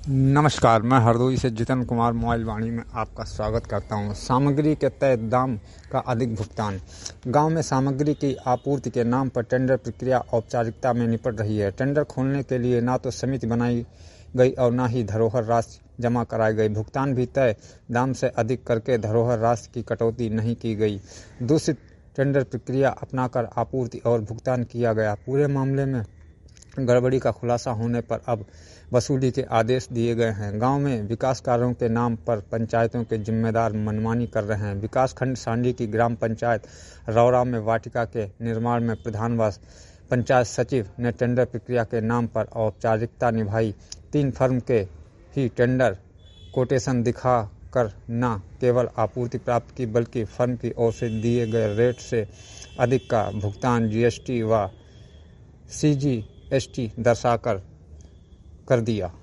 नमस्कार, मैं हरदोई से जितन कुमार मोबाइल वाणी में आपका स्वागत करता हूं। सामग्री के तय दाम का अधिक भुगतान। गांव में सामग्री की आपूर्ति के नाम पर टेंडर प्रक्रिया औपचारिकता में निपट रही है। टेंडर खोलने के लिए ना तो समिति बनाई गई और ना ही धरोहर राशि जमा कराई गई। भुगतान भी तय दाम से अधिक करके धरोहर राशि की कटौती नहीं की गई। दूषित टेंडर प्रक्रिया अपनाकर आपूर्ति और भुगतान किया गया। पूरे मामले में गड़बड़ी का खुलासा होने पर अब वसूली के आदेश दिए गए हैं। गांव में विकास कार्यों के नाम पर पंचायतों के जिम्मेदार मनमानी कर रहे हैं। विकासखंड सांडी की ग्राम पंचायत रौरा में वाटिका के निर्माण में प्रधान व पंचायत सचिव ने टेंडर प्रक्रिया के नाम पर औपचारिकता निभाई। 3 फर्म के ही टेंडर कोटेशन दिखा कर न केवल आपूर्ति प्राप्त की बल्कि फर्म की ओर से दिए गए रेट से अधिक का भुगतान जीएसटी व सीजीएसटी दर्शाकर कर दिया।